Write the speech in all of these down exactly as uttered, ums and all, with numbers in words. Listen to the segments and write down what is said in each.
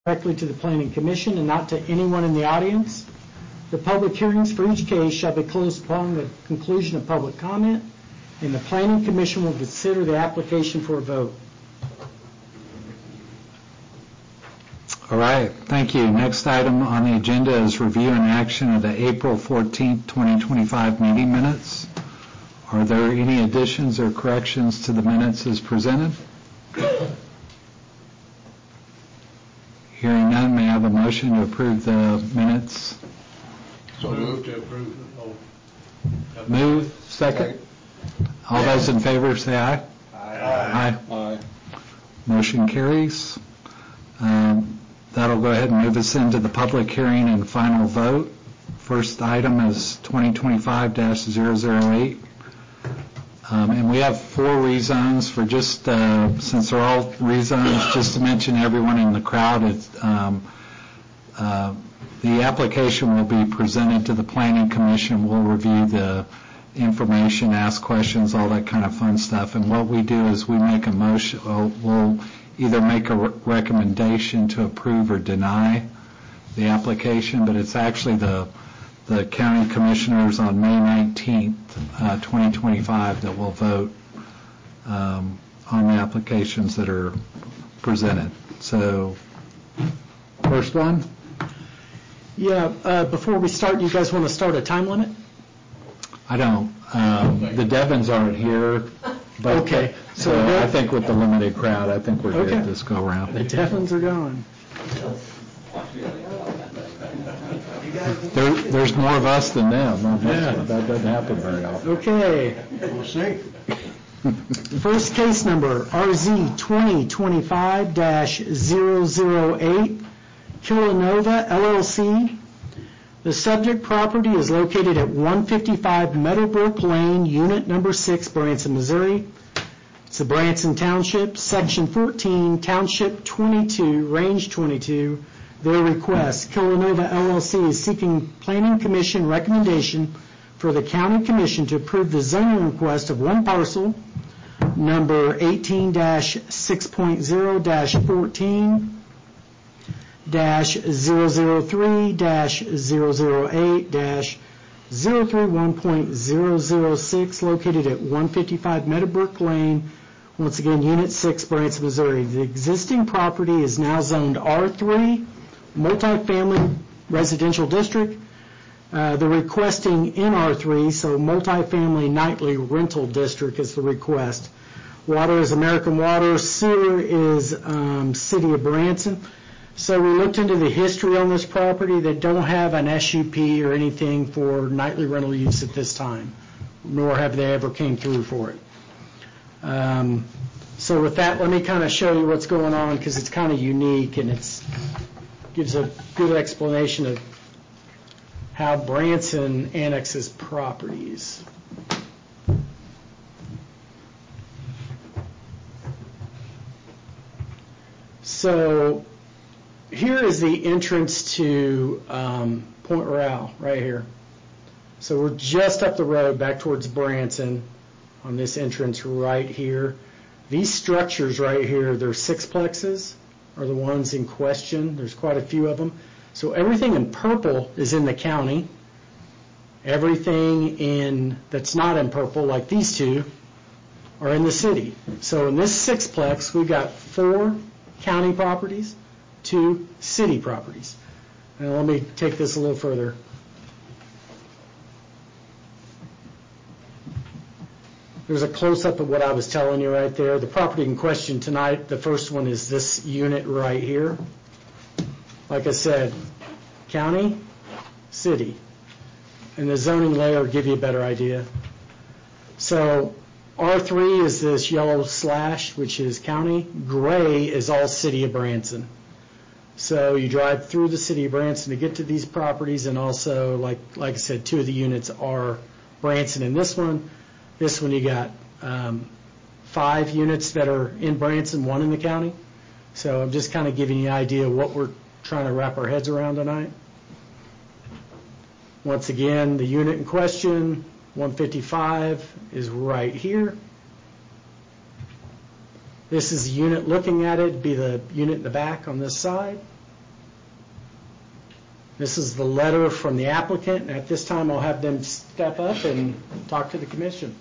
directly to the Planning Commission and not to anyone in the audience. The public hearings for each case shall be closed upon the conclusion of public comment, and the Planning Commission will consider the application for a vote. All right, thank you. Next item on the agenda is review and action of the April fourteenth, twenty twenty-five meeting minutes. Are there any additions or corrections to the minutes as presented? Hearing none, may I have a motion to approve the minutes? So move to approve. Oh. Move. Second. All those in favor say aye. Aye. Aye. Aye. Motion carries. Um, that'll go ahead and move us into the public hearing and final vote. First item is twenty twenty-five dash zero zero eight. Um, and we have four rezones for just, uh, since they're all rezones, just to mention everyone in the crowd, it's, um, uh, the application will be presented to the Planning Commission. We'll review the information, ask questions, all that kind of fun stuff. And what we do is we make a motion, we'll, we'll either make a re- recommendation to approve or deny the application, but it's actually the the county commissioners on May nineteenth, uh, twenty twenty-five that will vote um, on the applications that are presented. So, first one? Yeah, uh, before we start, you guys want to start a time limit? I don't. Um, the Devons aren't here. But okay. So, so I think with the limited crowd, I think we're okay. good this go around. The Devons are gone. There, there's more of us than them. Yeah. That doesn't happen very often. Okay. We'll see. First case number, R Z twenty twenty-five dash zero zero eight, Killanova L L C. The subject property is located at one fifty-five Meadowbrook Lane, Unit Number six, Branson, Missouri. It's a Branson Township, Section fourteen, Township twenty-two, Range twenty-two. Their request, Killanova L L C is seeking Planning Commission recommendation for the County Commission to approve the zoning request of one parcel, number eighteen dash six point zero dash fourteen dash zero zero three dash zero zero eight dash zero three one point zero zero six, located at one fifty-five Meadowbrook Lane, once again, Unit six, Branson, Missouri. The existing property is now zoned R three, multifamily residential district. Uh, they're requesting in R three, so multifamily nightly rental district is the request. Water is American Water. Sewer is um, City of Branson. So we looked into the history on this property. They don't have an S U P or anything for nightly rental use at this time, nor have they ever came through for it. Um, so with that, let me kind of show you what's going on, because it's kind of unique and it's gives a good explanation of how Branson annexes properties. So here is the entrance to um, Point Royale, right here. So we're just up the road back towards Branson on this entrance right here. These structures right here, they're sixplexes, are the ones in question. There's quite a few of them. So everything in purple is in the county. Everything in that's not in purple, like these two, are in the city. So in this sixplex, we've got four county properties, two city properties. And let me take this a little further. There's a close-up of what I was telling you right there. The property in question tonight, the first one is this unit right here. Like I said, county, city. And the zoning layer will give you a better idea. So R three is this yellow slash, which is county. Gray is all City of Branson. So you drive through the City of Branson to get to these properties, and also, like, like I said, two of the units are Branson in this one. This one you got um, five units that are in Branson, one in the county. So I'm just kind of giving you an idea of what we're trying to wrap our heads around tonight. Once again, the unit in question, one fifty-five, is right here. This is the unit looking at it, be the unit in the back on this side. This is the letter from the applicant, and at this time, I'll have them step up and talk to the commission.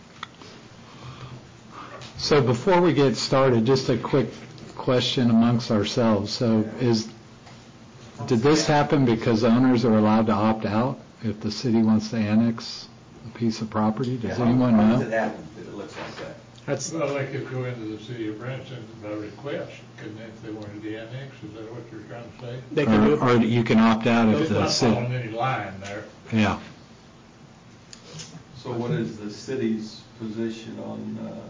So before we get started, just a quick question amongst ourselves. So is, did this happen because owners are allowed to opt out if the city wants to annex a piece of property? Does anyone How know? does it happen that it looks like that? That's, Well, they could go into the city of Branson by request, couldn't they, if they wanted to annex? Is that what you're trying to say? they can do Or, or it. you can opt out if It's the not city, following any line there. yeah. So what is the city's position on uh,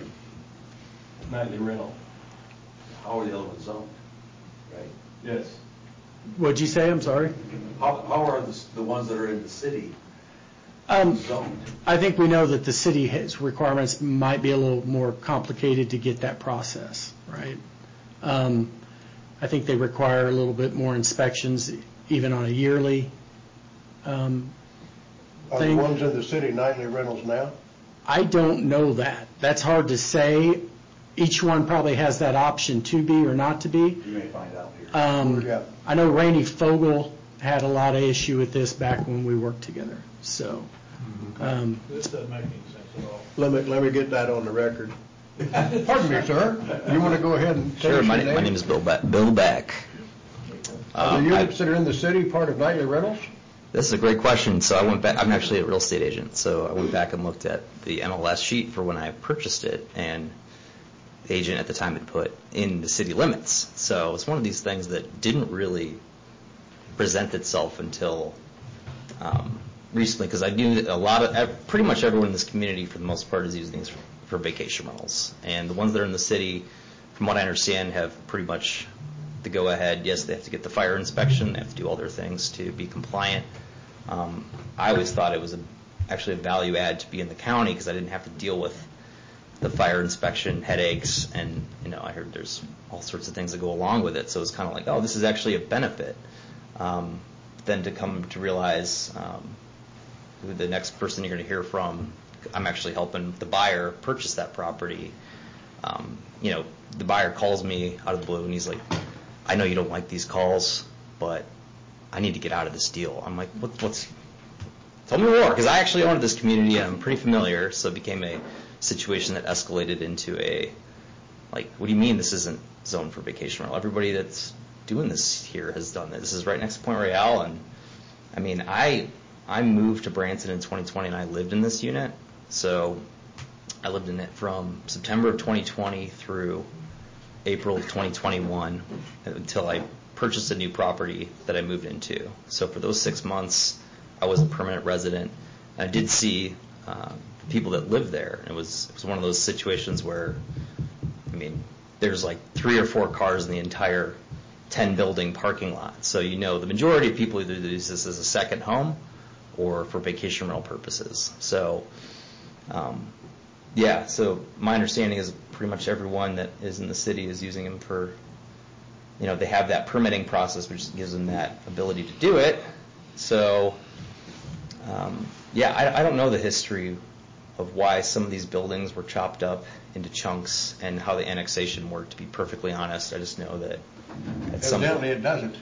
nightly rental? How are the other ones zoned, right? Yes. What'd you say? I'm sorry. How, how are the, the ones that are in the city Um, zoned? I think we know that the city has requirements might be a little more complicated to get that process, right? Um, I think they require a little bit more inspections, even on a yearly um, Are the thing. ones in the city nightly rentals now? I don't know that. That's hard to say. Each one probably has that option to be or not to be. You may find out here. Um, Yeah. I know Rainey Fogel had a lot of issue with this back when we worked together, so. um, This doesn't make any sense at all. Let me, let me get that on the record. Pardon me, sir. You want to go ahead and tell Sure, us my, your my name name? is Bill, Be- Bill Beck. Are Um, the I- units that are in the city part of nightly rentals? this is a great question. So I went back, I'm actually a real estate agent, so I went back and looked at the M L S sheet for when I purchased it, and the agent at the time had put in the city limits. So it's one of these things that didn't really present itself until um, recently, because I knew that a lot of, ev- pretty much everyone in this community for the most part is using these for, for vacation rentals. And the ones that are in the city, from what I understand, have pretty much the go-ahead. Yes, they have to get the fire inspection, they have to do all their things to be compliant. Um, I always thought it was a, actually a value add to be in the county because I didn't have to deal with the fire inspection headaches, and you know I heard there's all sorts of things that go along with it. So it's kind of like, oh, this is actually a benefit. Um, then to come to realize um, who the next person you're going to hear from, I'm actually helping the buyer purchase that property. Um, you know, the buyer calls me out of the blue and he's like, I know you don't like these calls, but I need to get out of this deal. I'm like, what, what's, tell me more, because I actually owned this community and I'm pretty familiar, so it became a situation that escalated into a, like, what do you mean this isn't zoned for vacation rental? Everybody that's doing this here has done this. This is right next to Point Royale, and I mean, I I moved to Branson in twenty twenty and I lived in this unit, so I lived in it from September of twenty twenty through April of twenty twenty-one until I purchased a new property that I moved into. So for those six months, I was a permanent resident. I did see um, people that lived there. It was it was one of those situations where, I mean, there's like three or four cars in the entire ten building parking lot. So you know the majority of people either use this as a second home or for vacation rental purposes. So um, yeah, so my understanding is pretty much everyone that is in the city is using them for, you know, they have that permitting process which gives them that ability to do it. So um, yeah, I, I don't know the history of why some of these buildings were chopped up into chunks and how the annexation worked, to be perfectly honest. I just know that at some Evidently it doesn't.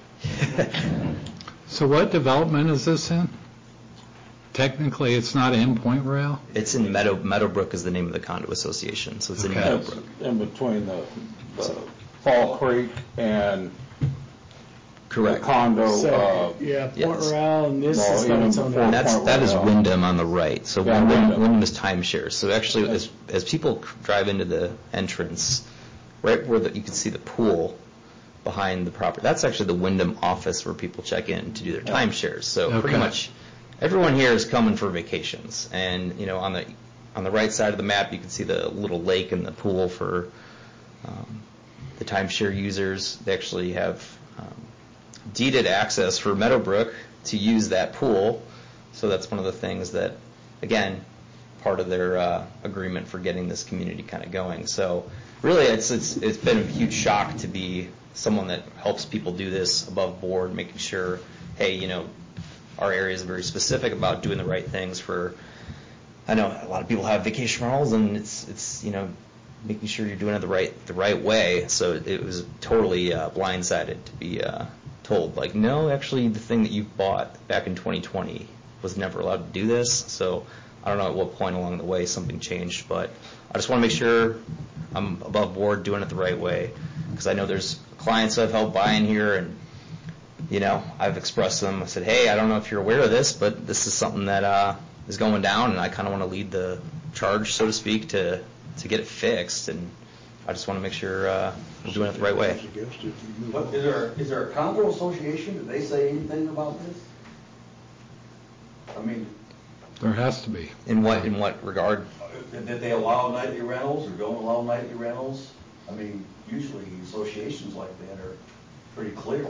So what development is this in? Technically, it's not in Point Royale? It's in Meadow, Meadowbrook is the name of the condo association, so it's in Okay. Meadowbrook. In between the, the Fall Creek and the Correct. condo. So, uh, yeah, Point yes. Royale, and this Well, is got even its own. before And that's, Point that is Royale. Wyndham on the right. So Yeah, Wyndham, Wyndham. Wyndham is timeshares. So actually, as, as people drive into the entrance, right where the, you can see the pool behind the property, that's actually the Wyndham office where people check in to do their timeshares. So pretty Okay. much everyone here is coming for vacations. And, you know, on the on the right side of the map, you can see the little lake and the pool for um, the timeshare users. They actually have um, deeded access for Meadowbrook to use that pool. So that's one of the things that, again, part of their uh, agreement for getting this community kind of going. So really, it's, it's it's been a huge shock to be someone that helps people do this above board, making sure, hey, you know, our area is very specific about doing the right things for, I know a lot of people have vacation rentals, and it's, it's you know, making sure you're doing it the right the right way. So it was totally uh, blindsided to be uh, told, like, no, actually, the thing that you bought back in twenty twenty was never allowed to do this. So I don't know at what point along the way something changed, but I just want to make sure I'm above board doing it the right way, because I know there's clients I've helped buy in here, and you know, I've expressed to them, I said, hey, I don't know if you're aware of this, but this is something that uh, is going down, and I kind of want to lead the charge, so to speak, to, to get it fixed, and I just want to make sure uh, we're doing it the right way. What, is there, is there a condo association, did they say anything about this? I mean, There has to be. In what, in what regard? did they allow nightly rentals or don't allow nightly rentals? I mean, usually associations like that are pretty clear.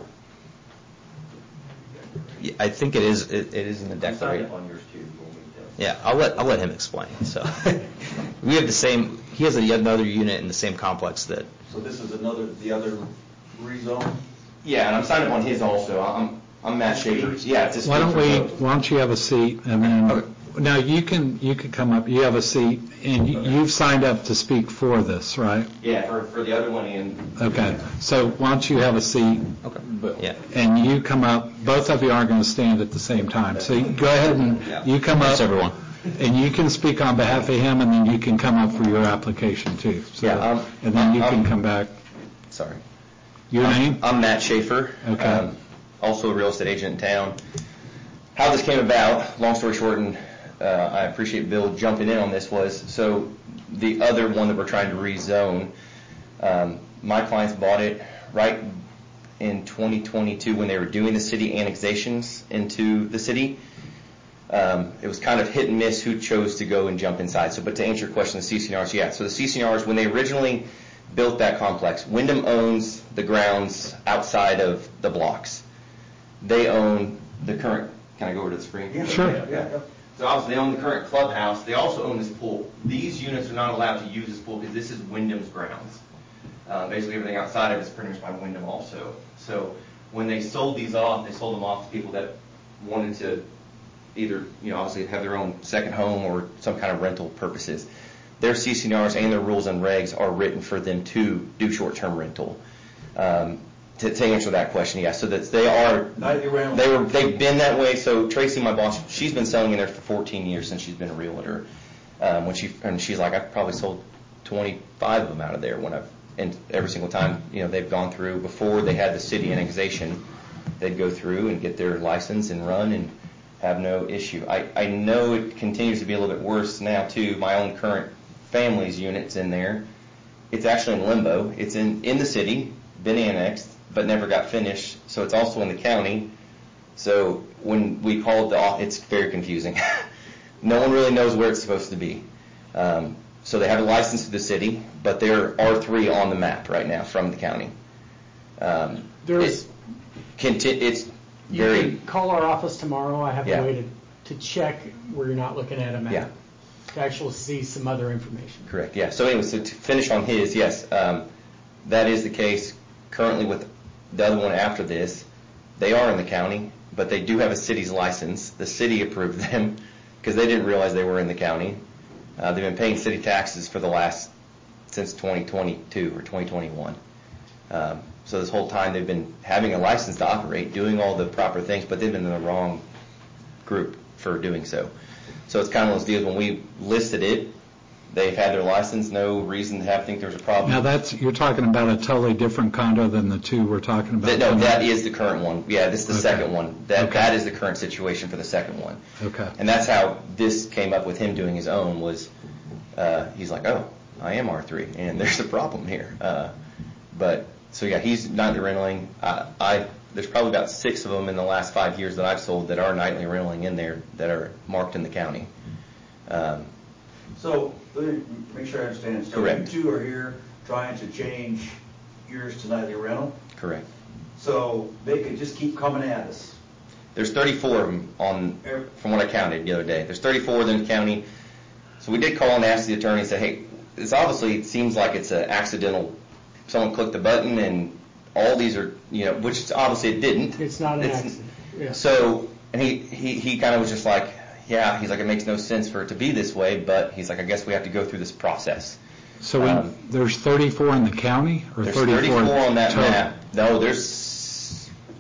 Yeah, I think it is, it, it is in the declaration. On yours too. Yeah, I'll let, I'll let him explain. So we have the same, he has a, yet another unit in the same complex that. So this is another, the other rezone? Yeah, and I'm signed up on his also. I'm I'm Matt Schaefer. Yeah, it's a Why don't speak we, for both. why don't you have a seat, and then, now you can, you can come up, you have a seat, and you- you've signed up to speak for this, right? Yeah, for, for the other one and. Okay, so why don't you have a seat, Okay. But- Yeah. and you come up, both of you aren't going to stand at the same time, so you go ahead and, you come up. Thanks, everyone. And you can speak on behalf of him, and then you can come up for your application too. So- Yeah, um, And then you um, can come back. Sorry. Your name? I'm Matt Schaefer. Okay. Um, also a real estate agent in town. How this came about, long story short, and uh, I appreciate Bill jumping in on this, was so the other one that we're trying to rezone, um, my clients bought it right in twenty twenty-two when they were doing the city annexations into the city. Um, it was kind of hit and miss who chose to go and jump inside. So, but to answer your question, the C C N Rs, yeah. So the C C N Rs, when they originally built that complex, Wyndham owns the grounds outside of the blocks. They own the current, can I go over to the screen? Yeah. Sure. Yeah, yeah. So obviously they own the current clubhouse. They also own this pool. These units are not allowed to use this pool because this is Wyndham's grounds. Uh, basically everything outside of it is pretty much by Wyndham also. So when they sold these off, they sold them off to people that wanted to either, you know, obviously have their own second home or some kind of rental purposes. Their C C N Rs and their rules and regs are written for them to do short-term rental. Um, to, to answer that question, yes. So that they are, Nightly rental. they were, they've been that way. So Tracy, my boss, she's been selling in there for fourteen years since she's been a realtor. Um, when she and she's like, I've probably sold twenty-five of them out of there when I've, and every single time, you know, they've gone through before they had the city annexation, they'd go through and get their license and run and have no issue. I, I know it continues to be a little bit worse now too. My own current family's unit's in there. It's actually in limbo. It's in, in the city, been annexed, but never got finished. So it's also in the county. So when we called the off, it's very confusing. No one really knows where it's supposed to be. Um, so they have a license to the city, but they're R three on the map right now from the county. Um, There's, it, conti- it's you very, can call our office tomorrow. I have Yeah. a way to, to check where you're not looking at a map. Yeah. To actually see some other information. correct, yeah. So anyway, so to finish on his, yes, um, that is the case currently with the other one after this. They are in the county, but they do have a city's license. The city approved them because they didn't realize they were in the county. Uh, they've been paying city taxes for the last, since twenty twenty-two or twenty twenty-one. Um, so this whole time they've been having a license to operate, doing all the proper things, but they've been in the wrong group for doing so. So it's kind of those deals when we listed it, they've had their license, no reason to have think there's a problem. Now that's, you're talking about a totally different condo than the two we're talking about. That- no, tonight? that is the current one. Yeah, this is the Okay. second one. That Okay. That is the current situation for the second one. Okay. And that's how this came up with him doing his own was, uh, he's like, oh, I am R three, and there's a problem here. Uh, but, so yeah, he's nightly rentling. I, I, there's probably about six of them in the last five years that I've sold that are nightly rentling in there that are marked in the county. Um, So, let me make sure I understand. So Correct. you two are here trying to change yours to nightly rental, correct. so they could just keep coming at us. There's thirty-four of them on, from what I counted the other day. There's thirty-four of them in the county. So we did call and ask the attorney and say, hey, this obviously it seems like it's an accidental, someone clicked the button and all these are, you know, which obviously it didn't. It's not an It's- accident. Yeah. So, and he, he, he kind of was just like, yeah, he's like, it makes no sense for it to be this way, but he's like, I guess we have to go through this process. So we, Um, there's thirty-four in the county or There's thirty-four thirty-four on that total? map. No, there's